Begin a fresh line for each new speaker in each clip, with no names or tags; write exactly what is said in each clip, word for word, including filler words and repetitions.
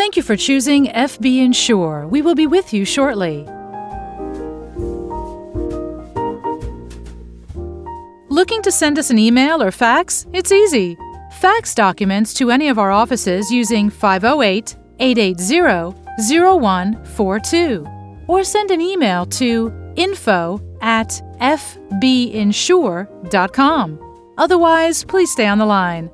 Thank you for choosing F B Insure. We will be with you shortly. Looking to send us an email or fax? It's easy. Fax documents to any of our offices using five oh eight, eight eight zero, zero one four two or send an email to info at f b insure dot com. Otherwise, please stay on the line.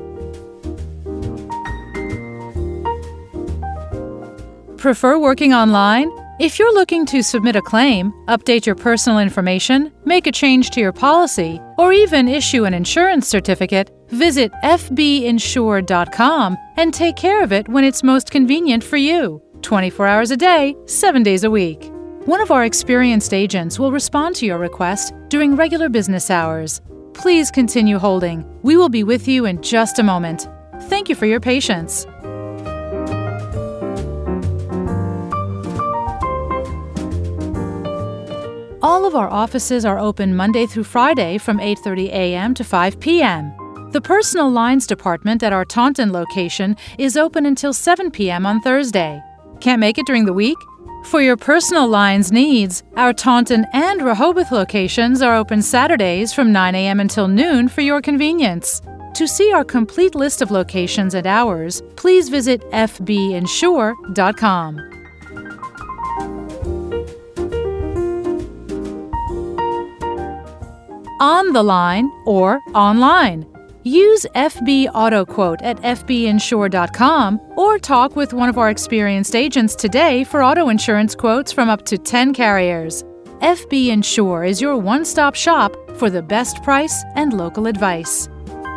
Prefer working online? If you're looking to submit a claim, update your personal information, make a change to your policy, or even issue an insurance certificate, visit f b insure dot com and take care of it when it's most convenient for you, twenty-four hours a day, seven days a week. One of our experienced agents will respond to your request during regular business hours. Please continue holding. We will be with you in just a moment. Thank you for your patience. All of our offices are open Monday through Friday from eight thirty a m to five p m The Personal Lines Department at our Taunton location is open until seven p m on Thursday. Can't make it during the week? For your personal lines needs, our Taunton and Rehoboth locations are open Saturdays from nine a m until noon for your convenience. To see our complete list of locations and hours, please visit f b insure dot com. On the line or online. Use F B AutoQuote at f b insure dot com or talk with one of our experienced agents today for auto insurance quotes from up to ten carriers. F B Insure is your one-stop shop for the best price and local advice.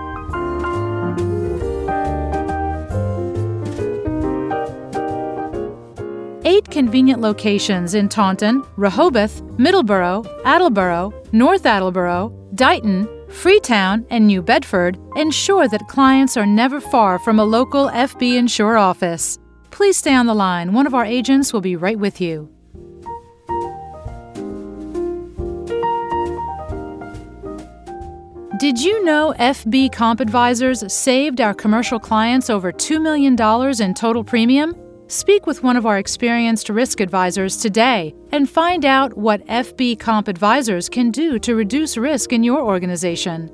Eight convenient locations in Taunton, Rehoboth, Middleborough, Attleboro, North Attleboro, Dighton, Freetown, and New Bedford ensure that clients are never far from a local F B Insure office. Please stay on the line. One of our agents will be right with you. Did you know F B Comp Advisors saved our commercial clients over two million dollars in total premium? Speak with one of our experienced risk advisors today and find out what F B Comp Advisors can do to reduce risk in your organization.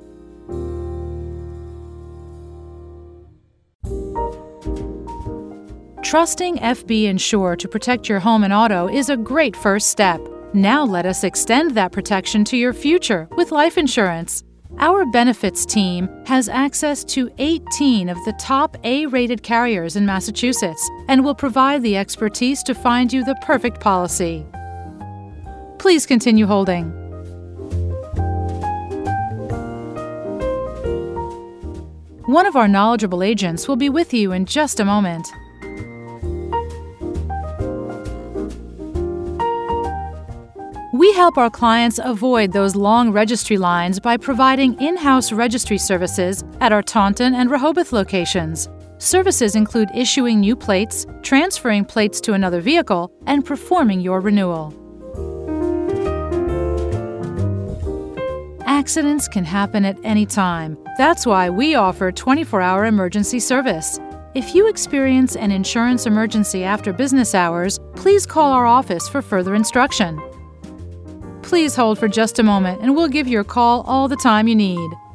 Trusting F B Insure to protect your home and auto is a great first step. Now let us extend that protection to your future with life insurance. Our benefits team has access to eighteen of the top A-rated carriers in Massachusetts and will provide the expertise to find you the perfect policy. Please continue holding. One of our knowledgeable agents will be with you in just a moment. We help our clients avoid those long registry lines by providing in-house registry services at our Taunton and Rehoboth locations. Services include issuing new plates, transferring plates to another vehicle, and performing your renewal. Accidents can happen at any time. That's why we offer twenty-four hour emergency service. If you experience an insurance emergency after business hours, please call our office for further instruction. Please hold for just a moment and we'll give your call all the time you need.